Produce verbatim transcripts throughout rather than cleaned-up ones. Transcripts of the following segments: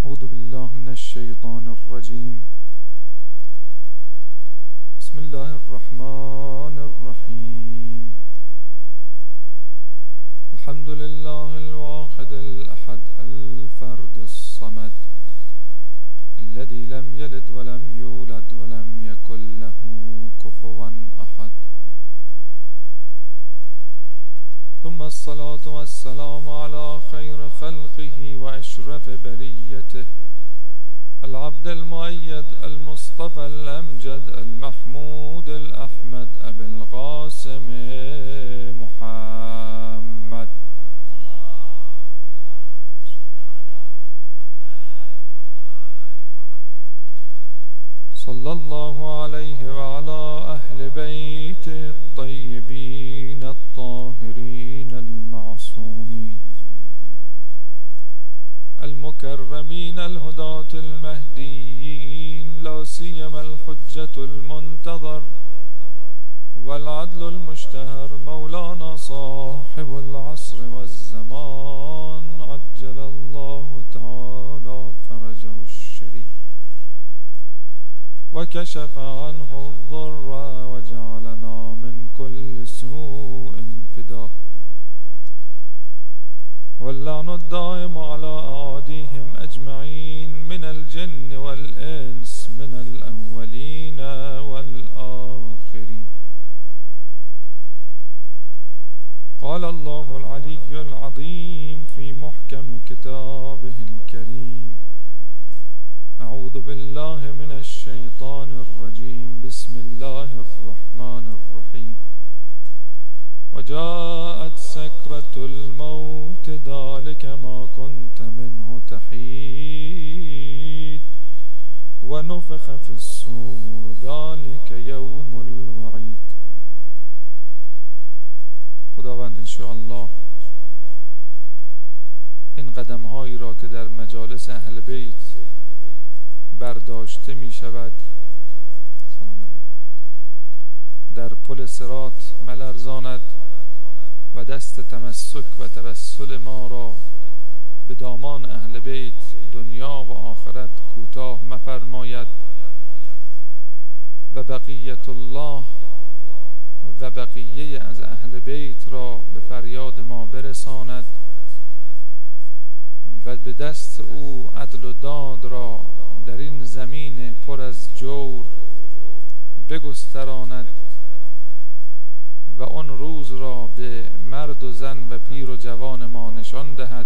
أعوذ بالله من الشيطان الرجيم. بسم الله الرحمن الرحيم. الحمد لله الواحد الأحد الفرد الصمد الذي لم يلد ولم يولد ولم يكن له كفوا أحد. ثم الصلاة والسلام على خير خلقه وأشرف بريته العبد المؤيد المصطفى الأمجد المحمود الأحمد أبي القاسم محمد صلى الله عليه وعلى أهل بيته الطيبين الطاهرين المعصومين المكرمين الهداة المهديين، لا سيما الحجة المنتظر والعدل المشتهر مولانا صاحب العصر والزمان عجل الله تعالى فرجه الشريف وكشف عنه الضر وجعلنا من كل سوء فداه، واللعن الدائم على أعاديهم أجمعين من الجن والإنس من الأولين والآخرين. قال الله العلي العظيم في محكم كتابه الكريم: أعوذ بالله من الشيطان الرجيم. بسم الله الرحمن الرحيم. وجاءت سكرة الموت ذلك ما كنت منه تحيد ونفخ في الصور ذلك يوم الوعيد. خداوند انشاءالله این قدم هایی را که در مجالس اهل بیت برداشته می شود سلام علیکم در پل صراط ملرزاند و دست تمسک و توسل ما را به دامان اهل بیت دنیا و آخرت کوتاه مفرماید و بقیت الله و بقیه از اهل بیت را به فریاد ما برساند و به دست او عدل و داد را در این زمین پر از جور بگستراند و آن روز را به مرد و زن و پیر و جوان ما نشان دهد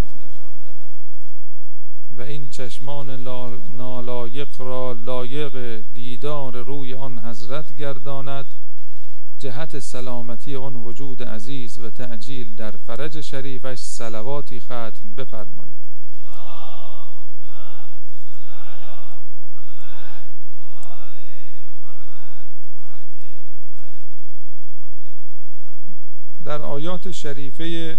و این چشمان نالایق را لایق دیدار روی آن حضرت گرداند، جهت سلامتی آن وجود عزیز و تعجیل در فرج شریفش صلواتی ختم بفرمایید. در آیات شریفه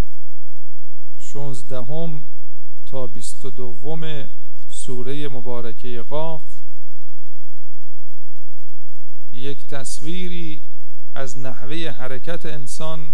شانزدهم تا بیست و دوم سوره مبارکه قاف یک تصویری از نحوه حرکت انسان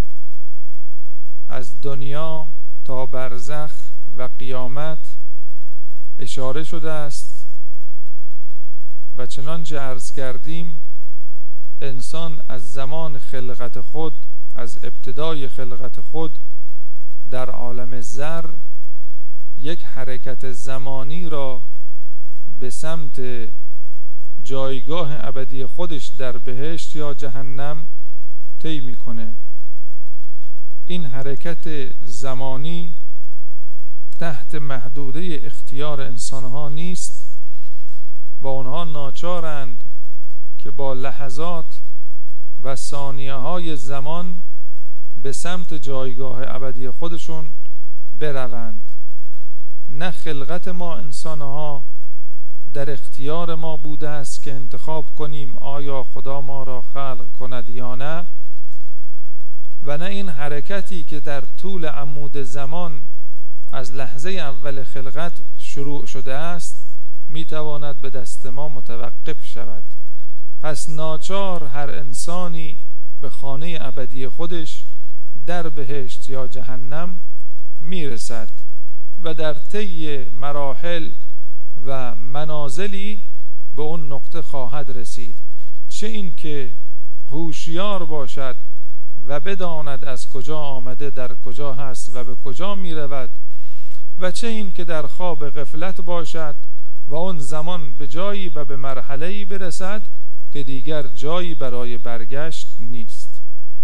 از دنیا تا برزخ و قیامت اشاره شده است و چنانچه عرض کردیم انسان از زمان خلقت خود، از ابتدای خلقت خود در عالم ذر یک حرکت زمانی را به سمت جایگاه ابدی خودش در بهشت یا جهنم طی میکنه. این حرکت زمانی تحت محدوده اختیار انسانها نیست و آنها ناچارند که با لحظات و ثانیه های زمان به سمت جایگاه ابدی خودشون بروند. نه خلقت ما انسانها در اختیار ما بوده است که انتخاب کنیم آیا خدا ما را خلق کند یا نه، و نه این حرکتی که در طول عمود زمان از لحظه اول خلقت شروع شده است میتواند به دست ما متوقف شود. پس ناچار هر انسانی به خانه ابدی خودش در بهشت یا جهنم میرسد و در طی مراحل و منازلی به اون نقطه خواهد رسید. چه این که هوشیار باشد و بداند از کجا آمده، در کجا هست و به کجا می رود، و چه این که در خواب غفلت باشد و اون زمان به جایی و به مرحله‌ای برسد که دیگر جایی برای برگشت نیست.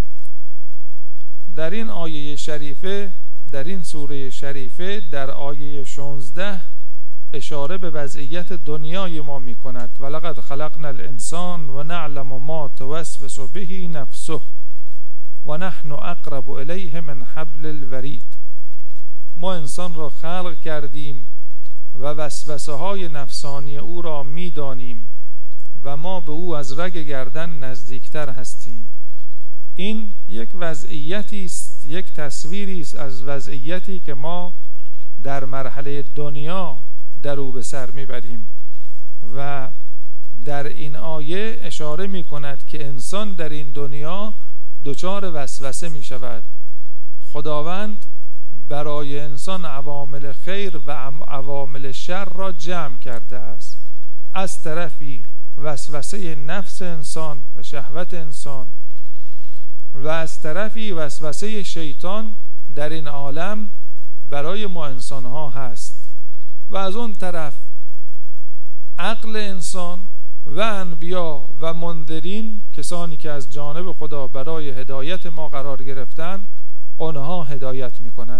در این آیه شریفه، در این سوره شریفه، در آیه شانزده اشاره به وضعیت دنیای ما می کند. ولقد خلقنا الانسان و نعلم ما توسوس به نفسه و نحن اقرب الیه من حبل الورید. ما انسان را خلق کردیم و وسوسه های نفسانی او را می دانیم و ما به او از رگ گردن نزدیکتر هستیم. این یک وضعیتی است، یک تصویری است از وضعیتی که ما در مرحله دنیا در او به سر میبریم و در این آیه اشاره می کند که انسان در این دنیا دچار وسوسه می شود. خداوند برای انسان عوامل خیر و عوامل شر را جمع کرده است. از طرفی وسوسه نفس انسان و شهوت انسان و از طرفی وسوسه شیطان در این عالم برای ما انسان ها هست و از اون طرف عقل انسان و انبیا و منذرین، کسانی که از جانب خدا برای هدایت ما قرار گرفتن، آنها هدایت میکنن.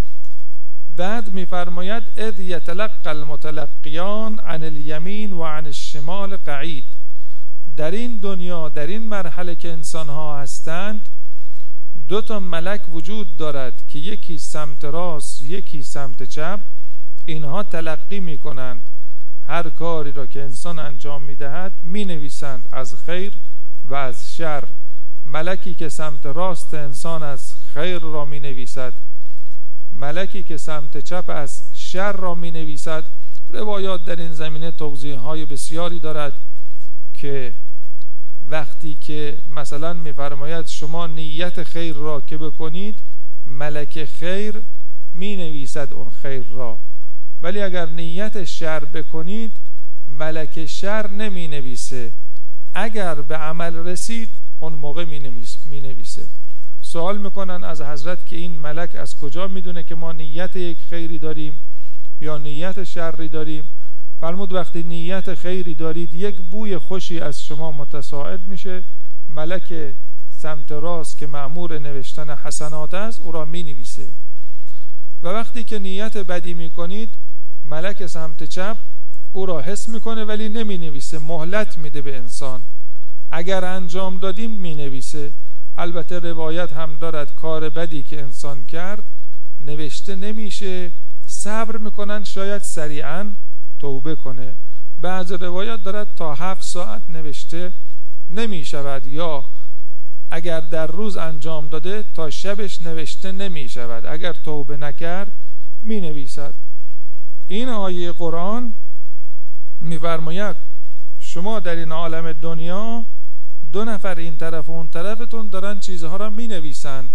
بعد میفرماید اذ یتلقى المتلقیان عن الیمین و عن الشمال قعید. در این دنیا، در این مرحله که انسان ها هستند، دو تا ملک وجود دارد که یکی سمت راست یکی سمت چپ. اینها تلقی می کنند هر کاری را که انسان انجام می دهد، می نویسند از خیر و از شر. ملکی که سمت راست انسان از خیر را می نویسد، ملکی که سمت چپ از شر را می نویسد. روایات در این زمینه توضیح های بسیاری دارد که وقتی که مثلا می فرماید شما نیت خیر را که بکنید، ملک خیر می نویسد اون خیر را، ولی اگر نیت شر بکنید ملک شر نمی نویسه. اگر به عمل رسید اون موقع می نویسه. سوال میکنن از حضرت که این ملک از کجا میدونه که ما نیت یک خیری داریم یا نیت شری داریم؟ فرمود وقتی نیت خیری دارید یک بوی خوشی از شما متصاعد میشه، ملک سمت راست که مأمور نوشتن حسنات است او را می نویسه، و وقتی که نیت بدی میکنید ملک سمت چپ او را حس میکنه ولی نمی نویسه، مهلت میده به انسان. اگر انجام دادیم می نویسه. البته روایت هم دارد کار بدی که انسان کرد نوشته نمیشه، صبر میکنن شاید سریعا توبه کنه. بعض روایت دارد تا هفت ساعت نوشته نمیشود، یا اگر در روز انجام داده تا شبش نوشته نمیشود، اگر توبه نکرد می نویسد. این آیه قرآن میفرماید شما در این عالم دنیا دو نفر این طرف و اون طرفتون دارن چیزها را می نویسند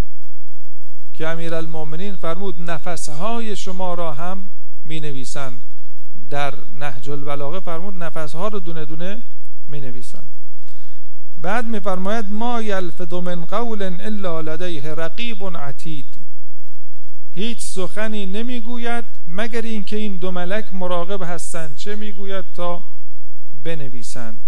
که امیرالمومنین فرمود نفسهای شما را هم می نویسند. در نهج البلاغه فرمود نفسها رو دونه دونه می نویسند. بعد می فرماید ما یلفظ من قول الا لدیه رقیب عتید. هیچ سخنی نمی گوید مگر اینکه این دو ملک مراقب هستند چه می گوید تا بنویسند.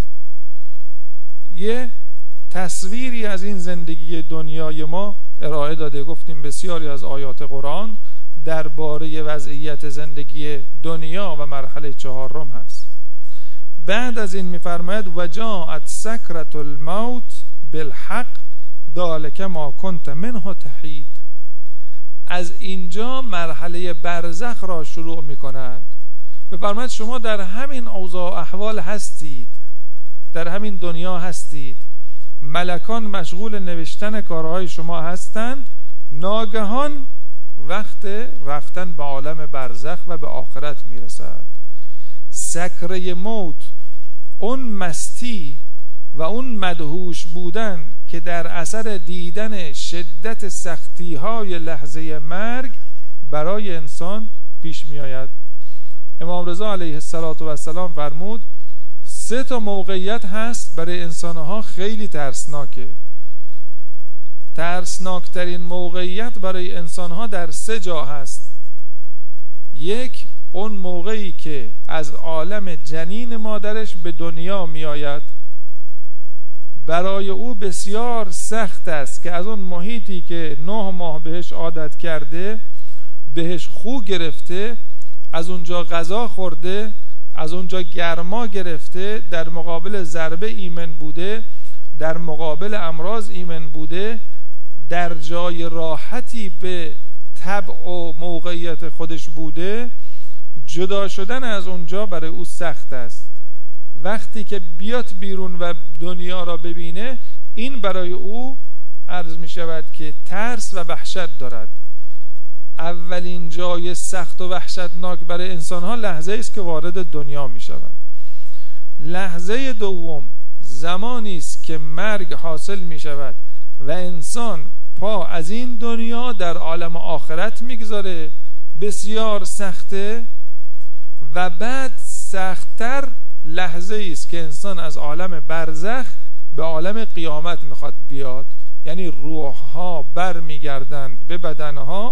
یه تصویری از این زندگی دنیای ما ارائه داده. گفتیم بسیاری از آیات قرآن درباره وضعیت زندگی دنیا و مرحله چهارم هست. بعد از این می‌فرماید و جاءت سکرة الموت بالحق ذلک ما کنت منه تحید. از اینجا مرحله برزخ را شروع می‌کند. می‌فرماید شما در همین اوضاع احوال هستید، در همین دنیا هستید، ملکان مشغول نوشتن کارهای شما هستند، ناگهان وقت رفتن به عالم برزخ و به آخرت میرسد. سکره موت، اون مستی و اون مدهوش بودن که در اثر دیدن شدت سختی های لحظه مرگ برای انسان پیش می آید. امام رضا علیه السلام فرمود سه تا موقعیت هست برای انسانها خیلی ترسناکه. ترسناکترین موقعیت برای انسانها در سه جا هست. یک، اون موقعی که از عالم جنین مادرش به دنیا می آید، برای او بسیار سخت است که از اون محیطی که نه ماه بهش عادت کرده، بهش خو گرفته، از اونجا غذا خورده، از اونجا گرما گرفته، در مقابل ضربه ایمن بوده، در مقابل امراض ایمن بوده، در جای راحتی به طبع و موقعیت خودش بوده، جدا شدن از اونجا برای او سخت است. وقتی که بیاد بیرون و دنیا را ببینه، این برای او عرض می شود که ترس و وحشت دارد. اولین جای سخت و وحشتناک برای انسان ها لحظه است که وارد دنیا می شود. لحظه دوم زمانی است که مرگ حاصل می شود و انسان پا از این دنیا در عالم آخرت میگذاره، بسیار سخته. و بعد سختتر لحظه است که انسان از عالم برزخ به عالم قیامت میخواد بیاد، یعنی روحها بر میگردند به بدنها،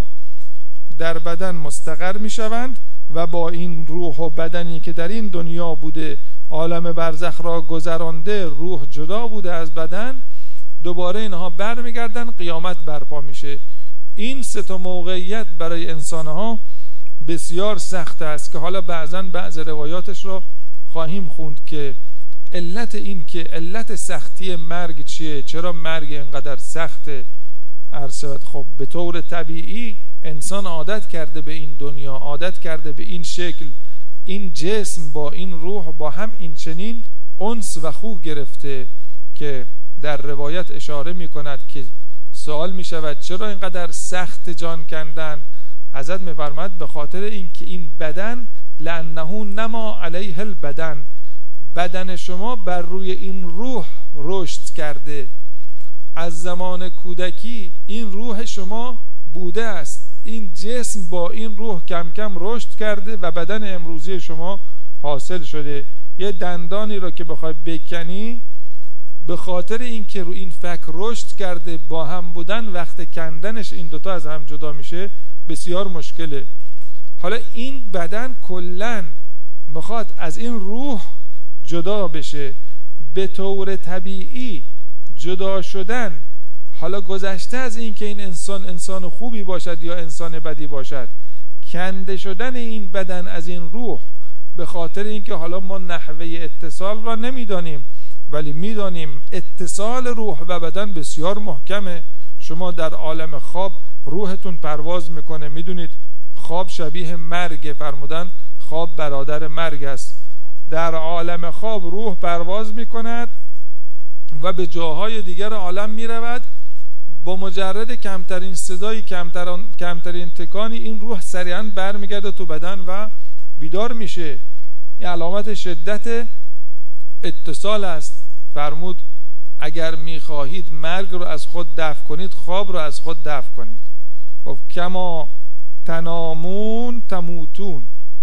در بدن مستقر میشوند و با این روح و بدنی که در این دنیا بوده عالم برزخ را گذرانده، روح جدا بوده از بدن، دوباره اینها بر میگردن، قیامت برپا میشه. این سه تا موقعیت برای انسانها بسیار سخت است که حالا بعضا بعض روایاتش رو خواهیم خوند که علت این که علت سختی مرگ چیه، چرا مرگ اینقدر سخته. عرض خب به طور طبیعی انسان عادت کرده به این دنیا، عادت کرده به این شکل، این جسم با این روح با هم این چنین انس و خو گرفته که در روایت اشاره می کند که سوال می شود چرا اینقدر سخت جان کندن؟ حضرت می فرماید به خاطر این که این بدن لأنه نما علیه البدن، بدن شما بر روی این روح رشد کرده. از زمان کودکی این روح شما بوده است، این جسم با این روح کم کم رشد کرده و بدن امروزی شما حاصل شده. یه دندانی را که بخوای بکنی، به خاطر اینکه رو این فک رشد کرده، با هم بودن وقت کندنش این دوتا از هم جدا میشه بسیار مشکله. حالا این بدن کلن میخواد از این روح جدا بشه. به طور طبیعی جدا شدن، حالا گذشته از این که این انسان انسان خوبی باشد یا انسان بدی باشد، کنده شدن این بدن از این روح، به خاطر اینکه حالا ما نحوه اتصال را نمیدانیم ولی میدانیم اتصال روح و بدن بسیار محکمه. شما در عالم خواب روحتون پرواز میکنه، میدونید خواب شبیه مرگ، فرمودن خواب برادر مرگ است. در عالم خواب روح پرواز میکند و به جاهای دیگر عالم میرود. با مجرد کمترین صدایی، کمترین کمترین تکانی، این روح سریعا برمیگرده تو بدن و بیدار میشه. این علامت شدت اتصال است. فرمود اگر میخواهید مرگ رو از خود دفع کنید، خواب رو از خود دفع کنید. گفت کما تنامون تموتون،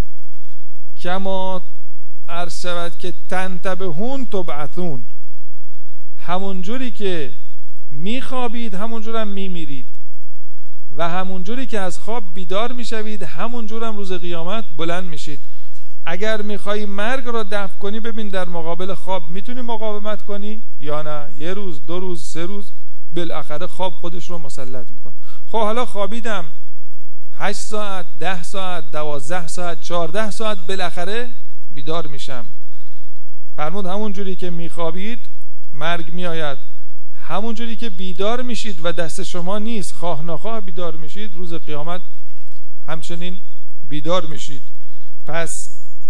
کما عرض شود که تنتبهون تبعثون، همونجوری که میخوابید همونجور هم میمیرید و همونجوری که از خواب بیدار میشوید همونجور هم روز قیامت بلند میشید. اگر میخوایی مرگ رو دفع کنی، ببین در مقابل خواب میتونی مقاومت کنی یا نه؟ یه روز، دو روز، سه روز، بالاخره خواب خودش رو مسلط میکنه. خب حالا خوابیدم هشت ساعت، ده ساعت، دوازده ساعت، چهارده ساعت، بالاخره بیدار میشم. فرمود همونجوری که میخوابید مرگ میآید، همونجوری که بیدار میشید و دست شما نیست، خواه نخواه بیدار میشید، روز قیامت همچنین بیدار میشید. پس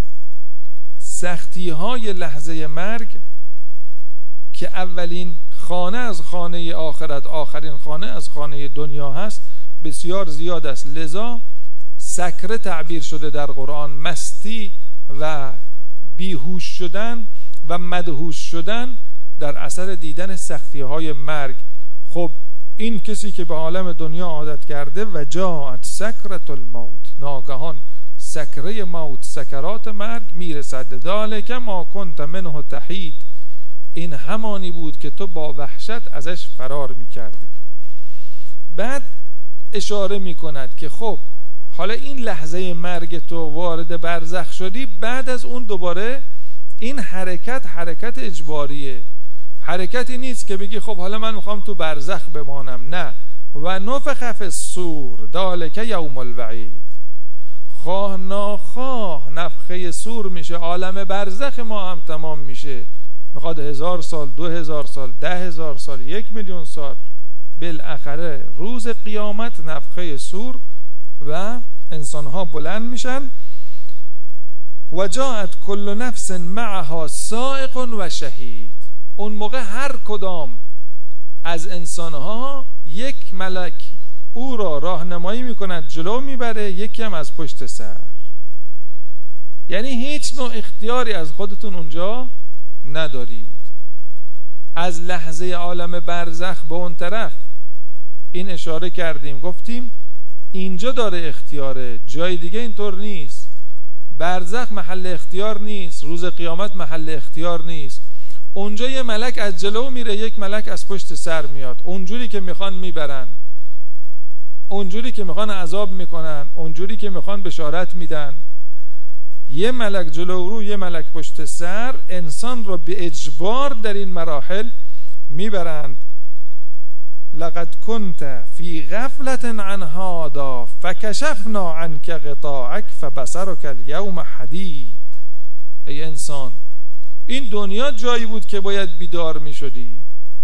سختی های لحظه مرگ که اولین خانه از خانه آخرت، آخرین خانه از خانه دنیا هست، بسیار زیاد است. لذا سکره تعبیر شده در قرآن، مستی و بیهوش شدن و مدهوش شدن در اثر دیدن سختی های مرگ. خب این کسی که به عالم دنیا عادت کرده، و جاءت سکرة الموت، ناگهان سکره موت، سکرات مرگ میرسد. ذالک ما کنت منه تحید، این همانی بود که تو با وحشت ازش فرار میکردی. بعد اشاره میکند که خب حالا این لحظه مرگ تو وارد برزخ شدی، بعد از اون دوباره این حرکت حرکت اجباریه، حرکتی نیست که بگی خب حالا من میخوام تو برزخ بمانم. نه، و نفخ فی الصور ذالک یوم الوعید، خواه ناخواه نفخه صور میشه، عالم برزخ ما هم تمام میشه. میخواد هزار سال، دو هزار سال، ده هزار سال، یک میلیون سال، بالاخره روز قیامت نفخه صور و انسانها بلند میشن. و جاءت کل نفس معها سائق و شهید، اون موقع هر کدام از انسانها یک ملک او را راهنمایی میکند، جلو میبره، یکی هم از پشت سر. یعنی هیچ نوع اختیاری از خودتون اونجا ندارید. از لحظه عالم برزخ به اون طرف این اشاره کردیم، گفتیم اینجا داره اختیاره، جای دیگه اینطور نیست. برزخ محل اختیار نیست، روز قیامت محل اختیار نیست. اونجا یه ملک از جلو میره، یک ملک از پشت سر میاد، اونجوری که میخوان میبرن، اونجوری که میخوان عذاب میکنن، اونجوری که میخوان بشارت میدن. یه ملک جلو رو، یه ملک پشت سر، انسان رو به اجبار در این مراحل میبرند. لقد كنت في غفلة عن هذا فكشفنا عنك غطاءك فبصرك اليوم حديد. ای انسان، این دنیا جایی بود که باید بیدار می شدی،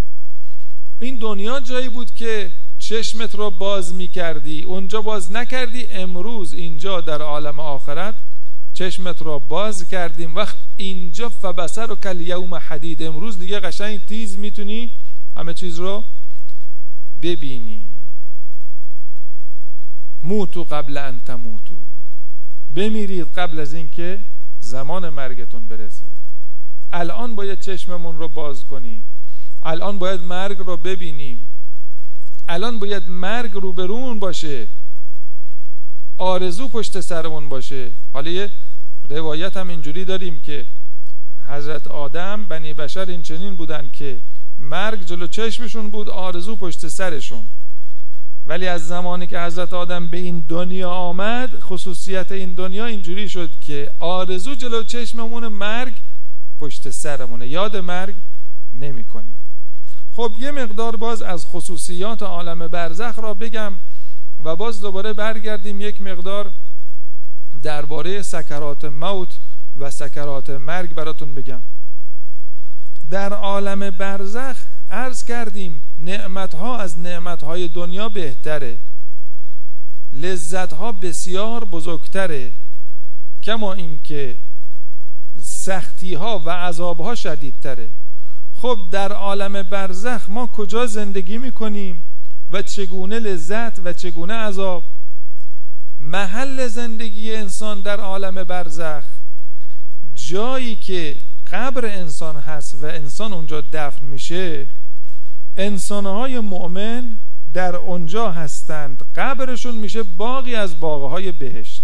این دنیا جایی بود که چشمت رو باز می کردی، اونجا باز نکردی. امروز اینجا در عالم آخرت چشمت رو باز کردیم، وقت اینجا فبصرک الیوم حدید، امروز دیگه قشنگ تیز میتونی همه چیز رو ببینی. موتو قبل ان تموتو، بمیرید قبل از اینکه زمان مرگتون برسه. الان باید چشممون رو باز کنیم، الان باید مرگ رو ببینیم، الان باید مرگ روبرون باشه، آرزو پشت سرمون باشه. حالا یه روایت هم اینجوری داریم که حضرت آدم، بنی بشر این چنین بودن که مرگ جلو چشمشون بود، آرزو پشت سرشون. ولی از زمانی که حضرت آدم به این دنیا آمد، خصوصیت این دنیا اینجوری شد که آرزو جلو چشممون، مرگ پشت سرمونه، یاد مرگ نمی کنیم. خب یه مقدار باز از خصوصیات عالم برزخ را بگم و باز دوباره برگردیم یک مقدار درباره سکرات موت و سکرات مرگ براتون بگم. در عالم برزخ عرض کردیم نعمتها از نعمتهای دنیا بهتره، لذتها بسیار بزرگتره، کما اینکه سختیها و عذابها شدیدتره. خب در عالم برزخ ما کجا زندگی میکنیم و چگونه لذت و چگونه عذاب؟ محل زندگی انسان در عالم برزخ جایی که قبر انسان هست و انسان اونجا دفن میشه، انسانهای مؤمن در اونجا هستند، قبرشون میشه باغی از باغهای بهشت،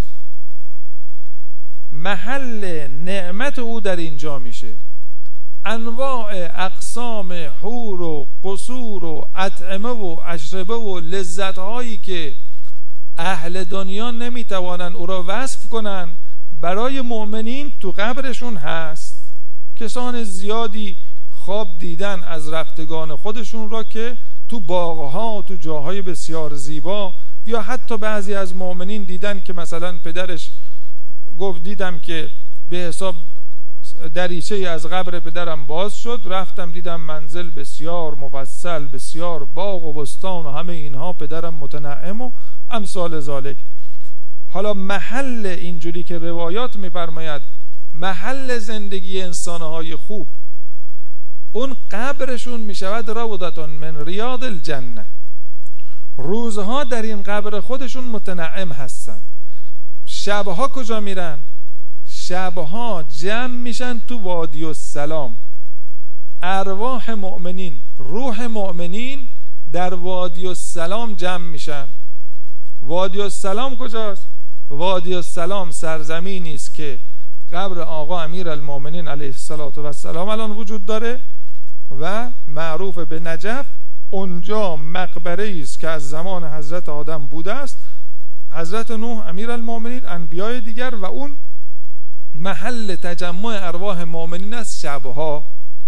محل نعمت او در اینجا میشه. انواع اقسام حور و قصور و اطعمه و اشربه و لذتهایی که اهل دنیا نمیتوانن او را وصف کنن، برای مؤمنین تو قبرشون هست. کسان زیادی خواب دیدن از رفتگان خودشون را که تو باغها و تو جاهای بسیار زیبا، یا حتی بعضی از مؤمنین دیدن که مثلا پدرش گفت دیدم که به حساب دریچه از قبر پدرم باز شد، رفتم دیدم منزل بسیار مفصل، بسیار باغ و بستان و همه اینها، پدرم متنعم و امثال ذالک. حالا محل اینجوری که روایات میفرماید محل زندگی انسانهای خوب، اون قبرشون میشود روضتون من ریاض الجنه، روزها در این قبر خودشون متنعم هستن. شبها کجا میرن؟ شبها جمع میشن تو وادی السلام، ارواح مؤمنین، روح مؤمنین در وادی السلام جمع میشن. وادی السلام کجاست؟ وادی السلام سرزمینی است که قبر آقا امیرالمومنین علیه السلام الان وجود داره و معروف به نجف. اونجا مقبره است که از زمان حضرت آدم بوده است، حضرت نوح امیرالمومنین، انبیای دیگر، و اون محل تجمع ارواح مؤمنین است شبها.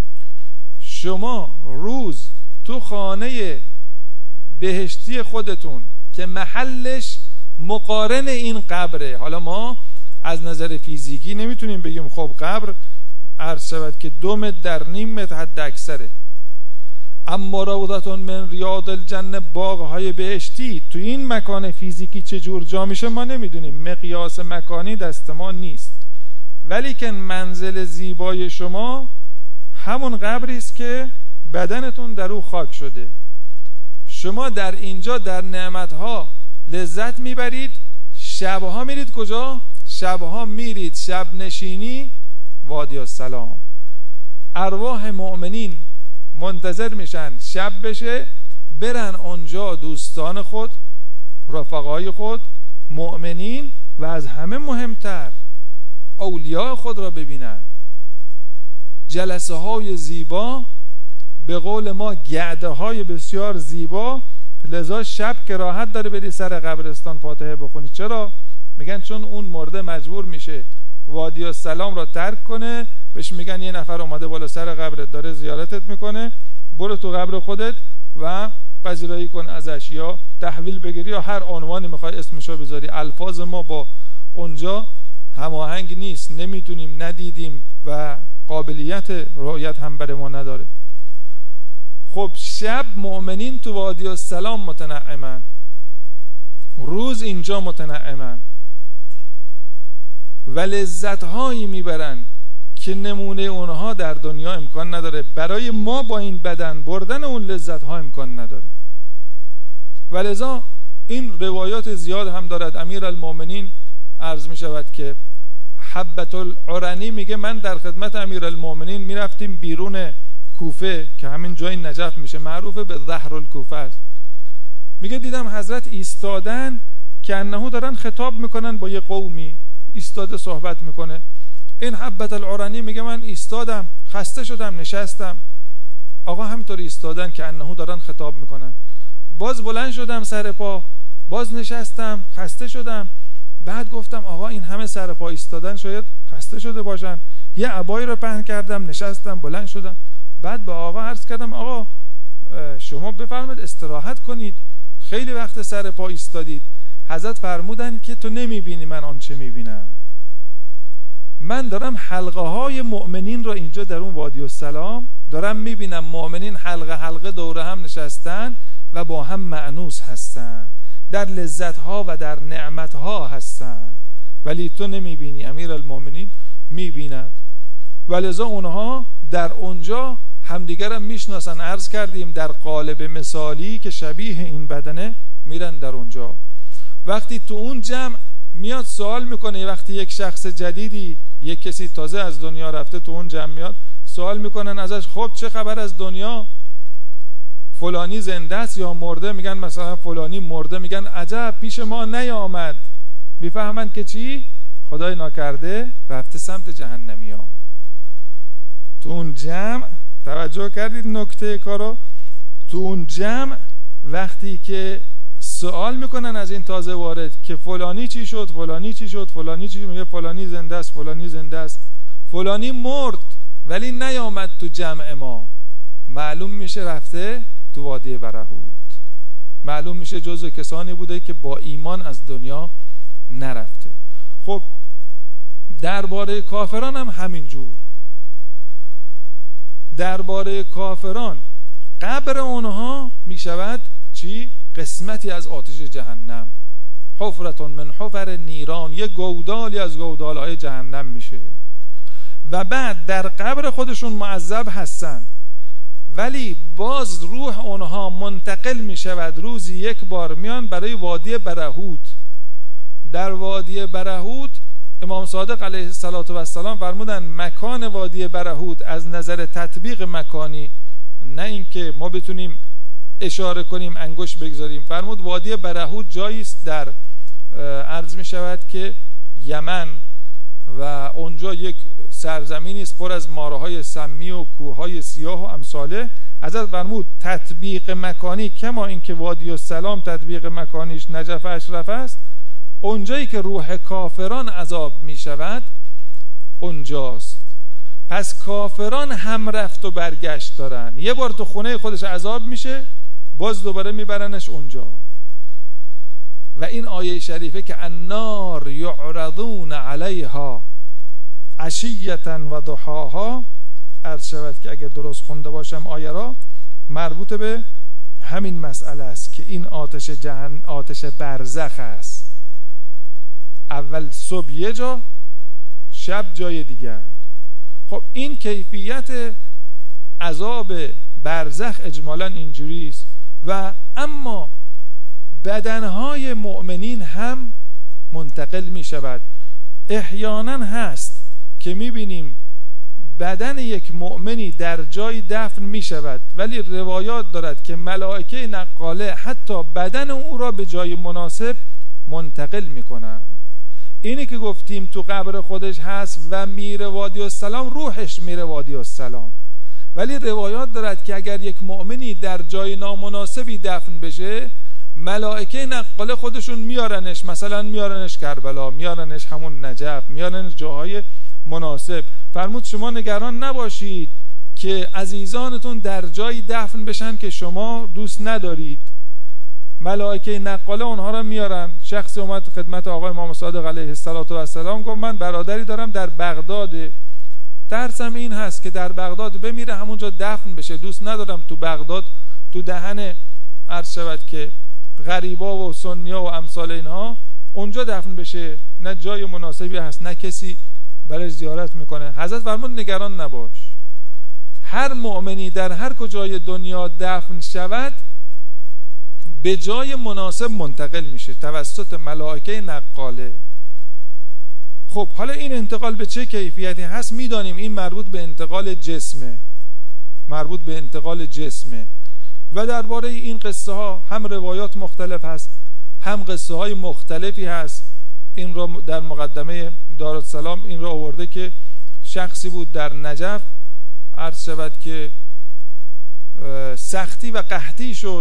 شما روز تو خانه بهشتی خودتون که محلش مقارن این قبره، حالا ما از نظر فیزیکی نمیتونیم بگیم خب قبر عرض شود که دو متر در نیم متر حد اکثره، اما روضتون من ریاض الجنه، باغهای بهشتی تو این مکان فیزیکی چه جور جا میشه ما نمیدونیم، مقیاس مکانی دست ما نیست، ولی که منزل زیبای شما همون قبری است که بدنتون در او خاک شده. شما در اینجا در نعمتها لذت میبرید، شبها میرید کجا؟ شبها میرید شب نشینی وادی السلام. ارواح مؤمنین منتظر میشن شب بشه برن اونجا دوستان خود، رفقای خود، مؤمنین و از همه مهمتر اولیاء خود را ببینن. جلسه های زیبا، به قول ما گعده های بسیار زیبا. لذا شب که راحت داره بری سر قبرستان فاتحه بخونی. چرا؟ میگن چون اون مرده مجبور میشه وادی السلام را ترک کنه، بهش میگن یه نفر اومده بالا سر قبرت داره زیارتت میکنه، برو تو قبر خودت و پذیرایی کن ازش یا تحویل بگیری یا هر عنوانی میخوای اسمشو بذاری. الفاظ ما با اونجا هماهنگ نیست، نمیتونیم، ندیدیم و قابلیت رؤیت هم بر ما نداره. خب شب مؤمنین تو وادی السلام متنعمن، روز اینجا متنعمن و لذت‌هایی میبرن که نمونه اونها در دنیا امکان نداره. برای ما با این بدن بردن اون لذت‌ها امکان نداره. ولذا این روایات زیاد هم دارد. امیرالمومنین عرض می شود که حبت العرنی میگه من در خدمت امیرالمومنین میرفتیم بیرون کوفه که همین جای نجف میشه، معروف به ظهر الکوفه است. میگه دیدم حضرت ایستادن که انهو دارن خطاب میکنن با یه قومی، ایستاده صحبت میکنه. این حبت العرنی میگه من ایستادم، خسته شدم، نشستم. آقا همینطور ایستادن که انهو دارن خطاب میکنن. باز بلند شدم سر پا، باز نشستم، خسته شدم. بعد گفتم آقا این همه سر پا ایستادن شاید خسته شده باشن. یه عبایی رو پهن کردم، نشستم، بلند شدم. بعد به آقا عرض کردم آقا شما بفرمایید استراحت کنید، خیلی وقت سر پا ایستادید. حضرت فرمودن که تو نمیبینی من آنچه میبینم. من دارم حلقه های مؤمنین را اینجا در اون وادی السلام دارم میبینم. مؤمنین حلقه حلقه دور هم نشستن و با هم مأنوس هستن، در لذت ها و در نعمت ها هستن، ولی تو نمیبینی، امیرالمومنین میبیند. ولذا اونها در اونجا همدیگرم میشناسن. عرض کردیم در قالب مثالی که شبیه این بدنه میرن در اونجا. وقتی تو اون جمع میاد سوال میکنه، وقتی یک شخص جدیدی، یک کسی تازه از دنیا رفته تو اون جمع میاد سوال میکنن ازش خب چه خبر از دنیا، فلانی زنده است یا مرده؟ میگن مثلا فلانی مرده. میگن عجب پیش ما نیامد. میفهمن که چی؟ خدای ناکرده رفته سمت جهنمی ها. تو اون جمع توجه کردید نکته کارو؟ تو اون جمع وقتی که سوال میکنن از این تازه وارد که فلانی چی شد، فلانی چی شد، فلانی چی، میگه فلانی زنده است، فلانی زنده است. فلانی مرد ولی نیامد تو جمع ما. معلوم میشه رفته تو وادی برهوت. معلوم میشه جزو کسانی بوده که با ایمان از دنیا نرفته. خب درباره کافران هم همین جور. درباره کافران قبر اونها میشود چی؟ قسمتی از آتش جهنم. حفرتون من حفر نیران، یه گودالی از گودالهای جهنم میشه. و بعد در قبر خودشون معذب هستن، ولی باز روح اونها منتقل میشود. روزی یک بار میان برای وادی برهوت. در وادی برهوت امام صادق علیه السلام فرمودن مکان وادی برهوت از نظر تطبیق مکانی، نه اینکه ما بتونیم اشاره کنیم انگشت بگذاریم، فرمود وادی برهوت جایی است در عرض می شود که یمن و اونجا یک سرزمینی است پر از ماره‌های سمی و کوههای سیاه و امثاله. حضرت فرمود تطبیق مکانی کما اینکه وادی السلام تطبیق مکانیش نجف اشرف است، اونجایی که روح کافران عذاب می شود اونجاست. پس کافران هم رفت و برگشت دارن، یه بار تو خونه خودش عذاب میشه باز دوباره میبرنش اونجا. و این آیه شریفه که النار یعرضون علیها عشیة و ضحاها، عرض شود که اگر درست خونده باشم آیه را، مربوط به همین مسئله است که این آتش جهنم آتش برزخ است. اول صبح یه جا، شب جای دیگر. خب این کیفیت عذاب برزخ اجمالا اینجوری است. و اما بدنهای مؤمنین هم منتقل می شود. احیانا هست که می بینیم بدن یک مؤمنی در جای دفن می شود، ولی روایات دارد که ملائکه نقاله حتی بدن او را به جای مناسب منتقل می کنند. اینی که گفتیم تو قبر خودش هست و میره وادی السلام، روحش میره وادی السلام. ولی روایات دارد که اگر یک مؤمنی در جای نامناسبی دفن بشه، ملائکه نقاله خودشون میارنش، مثلا میارنش کربلا، میارنش همون نجف، میارنش جاهای مناسب. فرمود شما نگران نباشید که عزیزانتون در جایی دفن بشن که شما دوست ندارید. ملائکه نقاله اونها را میارن. شخصی اومد خدمت آقای امام صادق علیه السلام گفت من برادری دارم در بغداد، ترسم این هست که در بغداد بمیره همونجا دفن بشه، دوست ندارم تو بغداد تو دهن عرض شود که غریبا و سنیا و امثال اینها اونجا دفن بشه، نه جای مناسبی هست نه کسی برای زیارت میکنه. حضرت فرمود نگران نباش، هر مؤمنی در هر کجای دنیا دفن شود به جای مناسب منتقل میشه توسط ملائکه نقاله. خب حالا این انتقال به چه کیفیتی هست میدانیم، این مربوط به انتقال جسمه، مربوط به انتقال جسمه. و درباره این قصه ها هم روایات مختلف هست، هم قصه های مختلفی هست. این را در مقدمه دارالسلام این را آورده که شخصی بود در نجف، عرض شود که سختی و قحطی شد،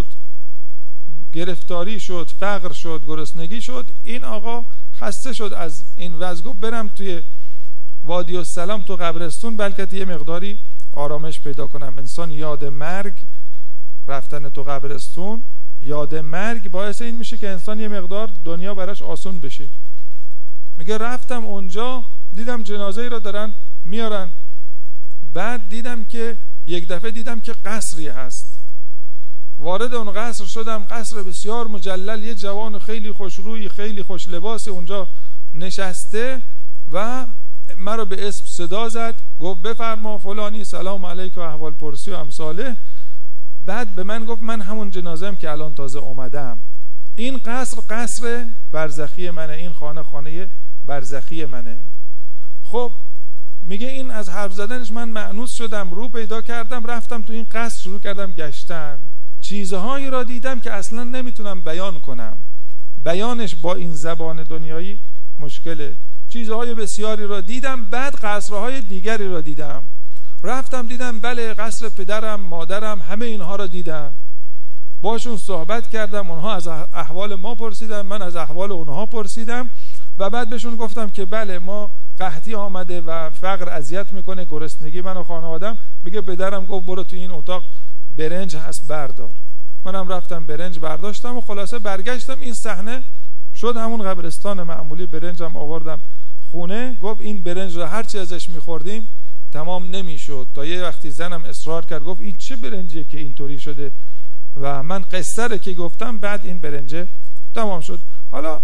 گرفتاری شد، فقر شد، گرسنگی شد. این آقا خسته شد از این وضع، گفت برم توی وادی السلام تو قبرستون بلکه یه مقداری آرامش پیدا کنم. انسان یاد مرگ، رفتن تو قبرستون یاد مرگ باعث این میشه که انسان یه مقدار دنیا براش آسون بشه. میگه رفتم اونجا دیدم جنازه را دارن میارن، بعد دیدم که یک دفعه دیدم که قصری هست. وارد اون قصر شدم، قصر بسیار مجلل، یه جوان خیلی خوشرویی خیلی خوش لباسی اونجا نشسته و مرا به اسم صدا زد، گفت بفرما فلانی، سلام علیک و احوال پرسی و امثاله. بعد به من گفت من همون جنازه‌ام که الان تازه اومدم. این قصر قصر برزخی منه، این خانه خانه برزخی منه. خب میگه این از حرف زدنش من مأنوس شدم، رو پیدا کردم، رفتم تو این قصر شروع کردم گشتن. چیزهایی را دیدم که اصلا نمیتونم بیان کنم، بیانش با این زبان دنیایی مشکله. چیزهای بسیاری را دیدم، بعد قصرهای دیگری را دیدم. رفتم دیدم بله قصر پدرم، مادرم، همه اینها را دیدم. باشون صحبت کردم، اونها از احوال ما پرسیدن، من از احوال اونها پرسیدم و بعد بهشون گفتم که بله ما قحطی آمده و فقر اذیت میکنه، گرسنگی من و خانوادم. میگه پدرم گفت برو تو این اتاق برنج هست بردار. منم رفتم برنج برداشتم و خلاصه برگشتم. این صحنه شد همون قبرستان معمولی. برنجم آوردم خونه. گفت این برنج را هرچی ازش میخوردیم تمام نمیشد، تا یه وقتی زنم اصرار کرد گفت این چه برنجیه که اینطوری شده و من قصه رو که گفتم بعد این برنجه تمام شد. حالا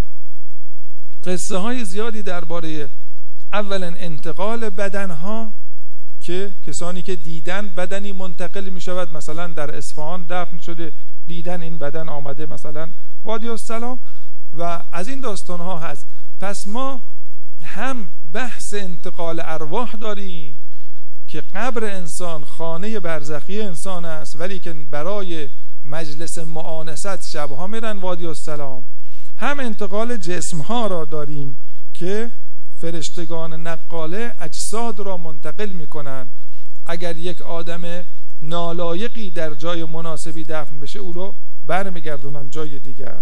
قصه های زیادی درباره اولا انتقال بدن ها که کسانی که دیدن بدنی منتقل می شود، مثلا در اصفهان دفن شده، دیدن این بدن آمده مثلا وادی السلام و از این داستان ها هست. پس ما هم بحث انتقال ارواح داریم که قبر انسان خانه برزخی انسان است، ولی که برای مجلس معانست شبها میرن وادی السلام. هم انتقال جسم ها را داریم که فرشتگان نقاله اجساد را منتقل میکنن. اگر یک آدم نالایقی در جای مناسبی دفن بشه او رو برمیگردونن جای دیگر.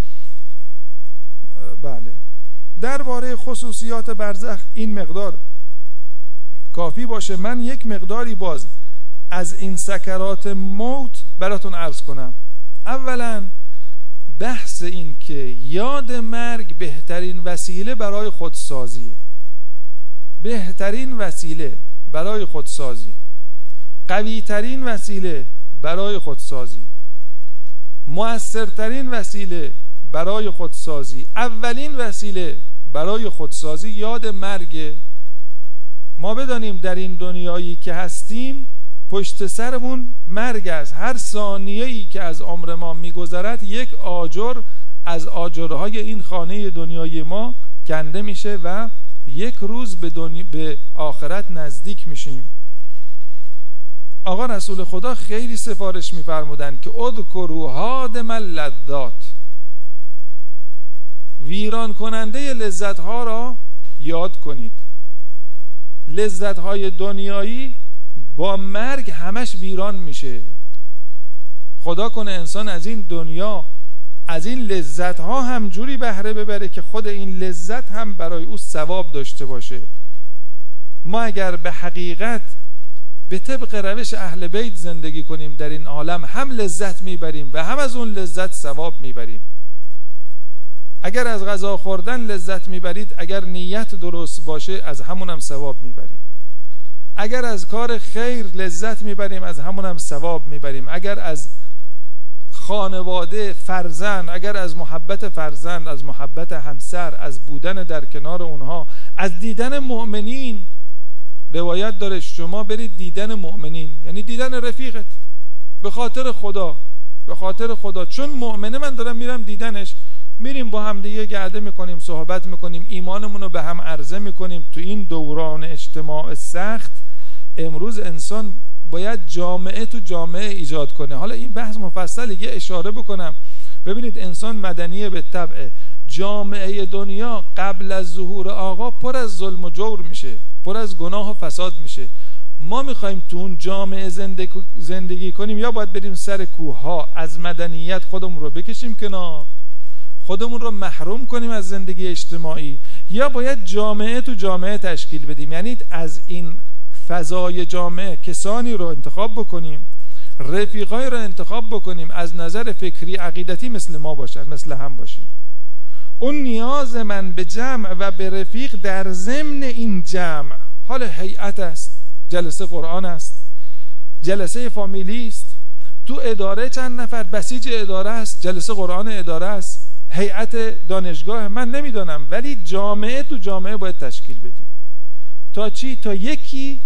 بله، درباره خصوصیات برزخ این مقدار کافی باشه. من یک مقداری باز از این سکرات موت براتون عرض کنم. اولا بحث این که یاد مرگ بهترین وسیله برای خودسازیه، بهترین وسیله برای خودسازی، قوی ترین وسیله برای خودسازی، مؤثرترین وسیله برای خودسازی، اولین وسیله برای خودسازی یاد مرگ. ما بدانیم در این دنیایی که هستیم پشت سرمون مرگ است. هر ثانیه‌ای که از عمر ما میگذرد یک آجر از آجرهای این خانه دنیای ما کنده میشه و یک روز به, دنیا به آخرت نزدیک میشیم. آقا رسول خدا خیلی سفارش میفرمودن که اذکروا هادم اللذات، ویران کننده لذت ها را یاد کنید. لذت های دنیایی با مرگ همش ویران میشه. خدا کنه انسان از این دنیا، از این لذت ها هم جوری بهره ببره که خود این لذت هم برای او ثواب داشته باشه. ما اگر به حقیقت به طبق روش اهل بیت زندگی کنیم در این عالم، هم لذت میبریم و هم از اون لذت ثواب میبریم. اگر از غذا خوردن لذت میبرید، اگر نیت درست باشه از همون هم ثواب میبرید. اگر از کار خیر لذت میبریم از همون هم ثواب میبریم. اگر از خانواده، فرزند، اگر از محبت فرزند، از محبت همسر، از بودن در کنار اونها، از دیدن مؤمنین، روایت داره شما برید دیدن مؤمنین یعنی دیدن رفیقت به خاطر خدا، به خاطر خدا، چون مؤمنه من دارم میرم دیدنش، میریم با هم دیگه گرده میکنیم، صحبت میکنیم، ایمانمون رو به هم عرضه میکنیم. تو این دوران اجتماع سخت امروز انسان باید جامعه تو جامعه ایجاد کنه. حالا این بحث مفصل یه اشاره بکنم. ببینید انسان مدنیه به طبع. جامعه دنیا قبل از ظهور آقا پر از ظلم و جور میشه، پر از گناه و فساد میشه. ما میخوایم تو اون جامعه زندگی, زندگی کنیم، یا باید بریم سر کوه ها از مدنیت خودمون رو بکشیم کنار، خودمون رو محروم کنیم از زندگی اجتماعی، یا باید جامعه تو جامعه تشکیل بدیم. یعنی از این فضای جامعه کسانی رو انتخاب بکنیم، رفیقای رو انتخاب بکنیم از نظر فکری عقیدتی مثل ما باشن، مثل هم باشیم. اون نیاز من به جمع و به رفیق در ضمن این جمع، حال هیئت است، جلسه قرآن است، جلسه فامیلی است، تو اداره چند نفر بسیج اداره است، جلسه قرآن اداره است، هیئت دانشگاه، من نمیدانم، ولی جامعه تو جامعه باید تشکیل بدیم. تا چی؟ تا یکی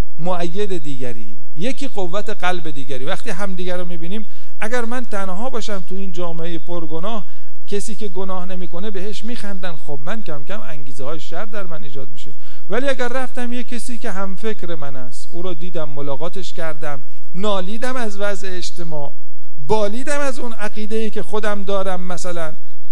مؤید دیگری، یکی قوت قلب دیگری. وقتی هم دیگر رو میبینیم، اگر من تنها باشم تو این جامعه پرگناه، کسی که گناه نمیکنه بهش میخندن، خب من کم کم انگیزه های شر در من ایجاد میشه. ولی اگر رفتم یه کسی که هم فکر من است، او رو دیدم، ملاقاتش کردم، نالیدم از وضع اجتماع، بالیدم از اون عقیده‌ای که خودم دارم مثلا،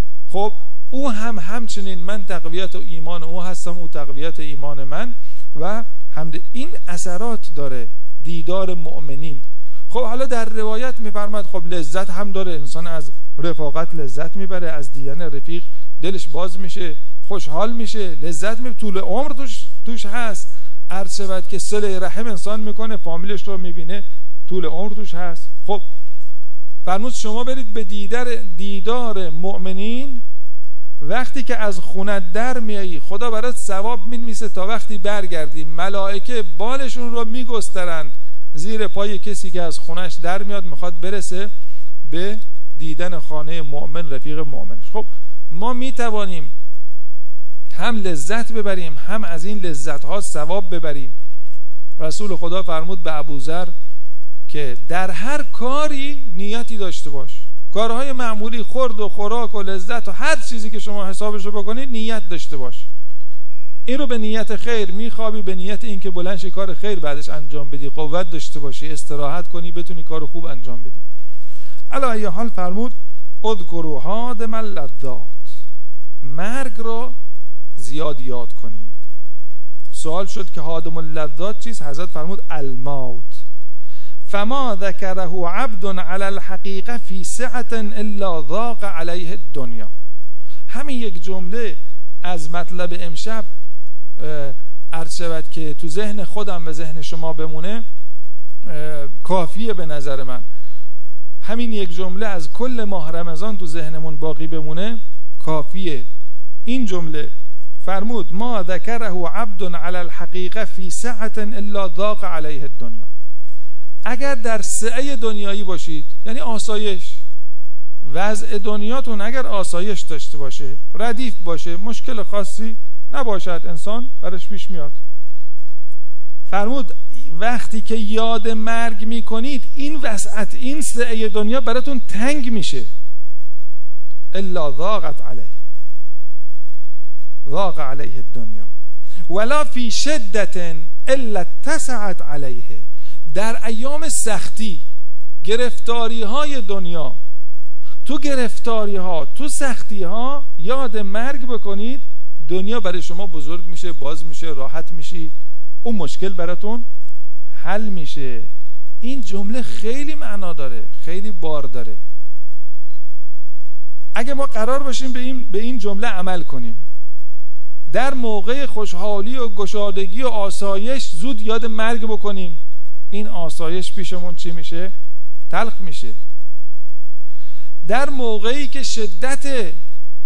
خب او هم همچنین من تقویت ایمان او هستم، او تقویت ایمان من، و حمد این اثرات داره دیدار مؤمنین. خب حالا در روایت میفرماد خب لذت هم داره، انسان از رفاقت لذت میبره، از دیدن رفیق دلش باز میشه، خوشحال میشه، لذت میبره، طول عمر توش, توش هست. عرض شود که صله رحم انسان میکنه، فامیلش رو میبینه، طول عمر توش هست. خب فرمود شما برید به دیدار دیدار مؤمنین، وقتی که از خونت در میایی خدا برات ثواب مینویسه تا وقتی برگردی ملائکه بالشون رو میگسترند زیر پای کسی که از خونش در میاد، میخواد برسه به دیدن خانه مؤمن، رفیق مؤمنش. خب ما میتوانیم هم لذت ببریم، هم از این لذت ها ثواب ببریم. رسول خدا فرمود به ابوذر که در هر کاری نیتی داشته باش. کارهای معمولی، خورد و خوراک و لذت و هر چیزی که شما حسابش رو بکنید نیت داشته باش. این رو به نیت خیر میخوابی، به نیت این که بلند شی کار خیر بعدش انجام بدی، قوت داشته باشی، استراحت کنی، بتونی کار خوب انجام بدی. علی ای حال فرمود اذکروا هادم اللذات، مرگ را زیاد یاد کنید. سوال شد که هادم اللذات چیست؟ حضرت فرمود الموت. فما ذکره عبد علی الحقیقه فی سعة الا ضاق علیه الدنیا. همین یک جمله از مطلب امشب عرض شود که تو ذهن خودم و ذهن شما بمونه کافیه به نظر من. همین یک جمله از کل ماه رمضان تو ذهنمون باقی بمونه کافیه. این جمله فرمود ما ذکره عبد علی الحقیقه فی سعة الا ضاق علیه الدنیا. اگر در سعه دنیایی باشید، یعنی آسایش، وضع دنیاتون اگر آسایش داشته باشه، ردیف باشه، مشکل خاصی نباشد، انسان برش پیش میاد. فرمود وقتی که یاد مرگ میکنید این وسعت، این سعه دنیا براتون تنگ میشه. الا ضاقت علیه، ضاق علیه الدنیا ولا فی شدة الا اتسعت علیه. در ایام سختی، گرفتاری های دنیا، تو گرفتاری ها، تو سختی ها یاد مرگ بکنید، دنیا برای شما بزرگ میشه، باز میشه، راحت میشی، اون مشکل براتون حل میشه. این جمله خیلی معنا داره، خیلی بار داره. اگه ما قرار باشیم به این به این جمله عمل کنیم، در موقع خوشحالی و گشادگی و آسایش زود یاد مرگ بکنیم، این آسایش پیشمون چی میشه؟ تلخ میشه. در موقعی که شدت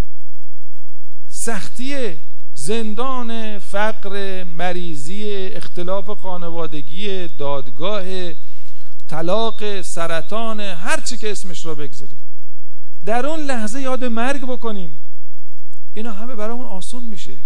سختی زندان، فقر، مریضی، اختلاف خانوادگی، دادگاه، طلاق، سرطان، هر چی که اسمش رو بگذاریم، در اون لحظه یاد مرگ بکنیم، اینا همه برامون آسون میشه.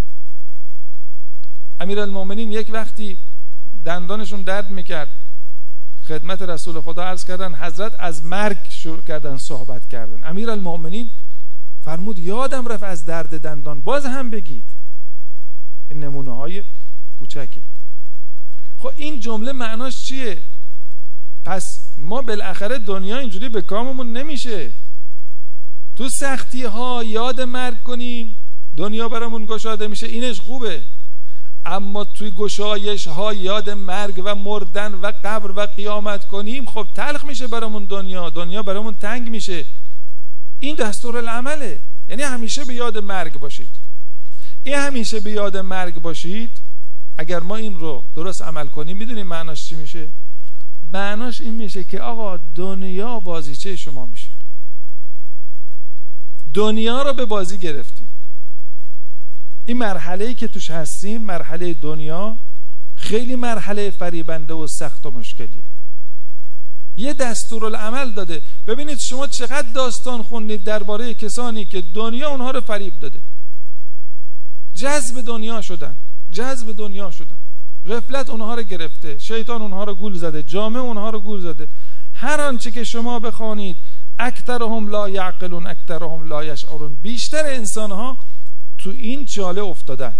امیرالمومنین یک وقتی دندانشون درد میکرد، خدمت رسول خدا عرض کردن، حضرت از مرگ شروع کردن صحبت کردن. امیرالمومنین فرمود یادم رفت از درد دندان، باز هم بگید. این نمونه های کوچکه. خب این جمله معناش چیه؟ پس ما بالاخره دنیا اینجوری به کاممون نمیشه. تو سختی ها یاد مرگ کنیم، دنیا برامون گشاده میشه، اینش خوبه. اما توی گشایش ها یاد مرگ و مردن و قبر و قیامت کنیم، خب تلخ میشه برامون دنیا، دنیا برامون تنگ میشه. این دستور العمله. یعنی همیشه به یاد مرگ باشید. این همیشه به یاد مرگ باشید. اگر ما این رو درست عمل کنیم، میدونیم معناش چی میشه؟ معناش این میشه که آقا دنیا بازیچه شما میشه. دنیا رو به بازی گرفتیم. این مرحله‌ای که توش هستیم، مرحله دنیا، خیلی مرحله فریبنده و سخت و مشکلیه. یه دستورالعمل داده. ببینید شما چقدر داستان خوندید درباره کسانی که دنیا اونها رو فریب داده، جذب دنیا شدن، جذب دنیا شدن، غفلت اونها رو گرفته، شیطان اونها رو گول زده، جامعه اونها رو گول زده. هر آنچه که شما بخوانید، اکثرهم لا یعقلون اکثرهم لا یشعرون، بیشتر انسانها تو این چاله افتادن.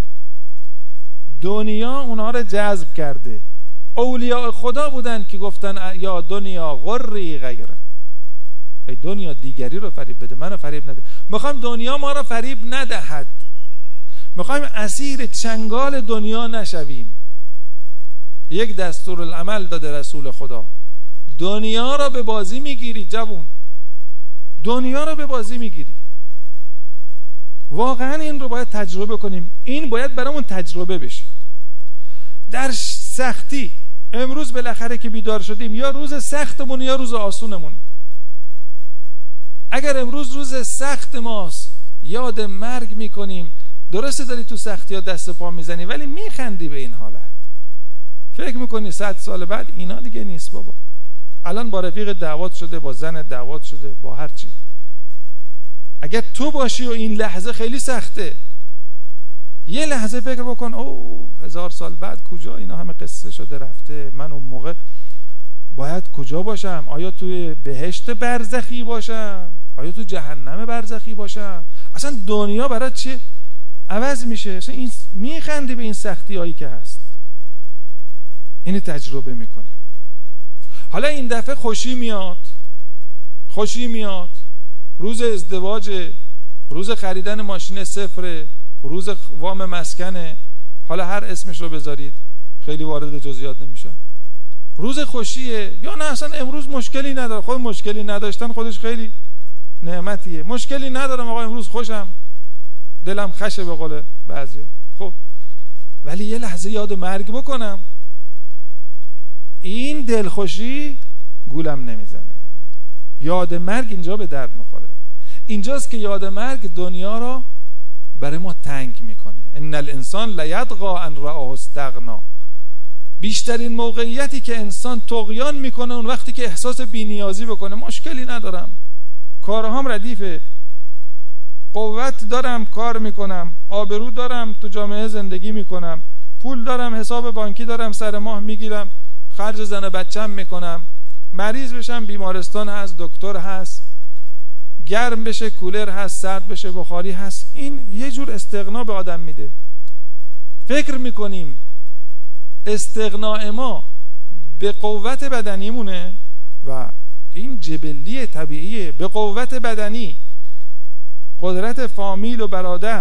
دنیا اونها رو جذب کرده. اولیاء خدا بودن که گفتن یا دنیا غری غیره، ای دنیا دیگری رو فریب بده، منو فریب نده. میخوایم دنیا ما رو فریب ندهد، میخوایم اسیر چنگال دنیا نشویم. یک دستور العمل داده رسول خدا، دنیا رو به بازی میگیری جوون، دنیا رو به بازی میگیری. واقعا این رو باید تجربه کنیم. این باید برامون تجربه بشه. در سختی، امروز بالاخره که بیدار شدیم، یا روز سختمون یا روز آسونمون. اگر امروز روز سخت ماست، یاد مرگ میکنیم. درسته داری تو سختی ها دست پا میزنی، ولی میخندی به این حالت. فکر میکنی صد سال بعد اینا دیگه نیست بابا. الان با رفیق دعوت شده، با زن دعوت شده، با هر چی. اگر تو باشی و این لحظه خیلی سخته، یه لحظه فکر بکن او هزار سال بعد کجا اینا همه قصه شده رفته، من اون موقع باید کجا باشم؟ آیا توی بهشت برزخی باشم؟ آیا تو جهنم برزخی باشم؟ اصلا دنیا برای چه عوض میشه؟ اصلا این میخندی به این سختی هایی که هست. اینی تجربه میکنه. حالا این دفعه خوشی میاد، خوشی میاد، روز ازدواج روز خریدن ماشین صفر، روز وام مسکنه، حالا هر اسمش رو بذارید، خیلی وارد جزئیات نمیشه. روز خوشیه، یا نه اصلا امروز مشکلی نداره. خود مشکلی نداشتن خودش خیلی نعمتیه. مشکلی ندارم آقا امروز خوشم، دلم خشه به قول بعضیا. خب ولی یه لحظه یاد مرگ بکنم، این دلخوشی گولم نمیزنه. یاد مرگ اینجا به درد میخوره. اینجاست که یاد مرگ دنیا را برای ما تنگ میکنه. ان الانسان لیطغی ان رآه استغنا. بیشترین موقعیتی که انسان طغیان میکنه اون وقتی که احساس بی‌نیازی بکنه. مشکلی ندارم، کارهام ردیفه، قوت دارم، کار میکنم، آبرو دارم، تو جامعه زندگی میکنم، پول دارم، حساب بانکی دارم، سر ماه میگیرم، خرج زن و بچم میکنم، مریض بشم بیمارستان هست، دکتر هست، گرم بشه کولر هست، سرد بشه بخاری هست. این یه جور استغنا به آدم میده. فکر میکنیم استغناء ما به قوت بدنیمونه و این جبلی طبیعیه. به قوت بدنی، قدرت فامیل و برادر،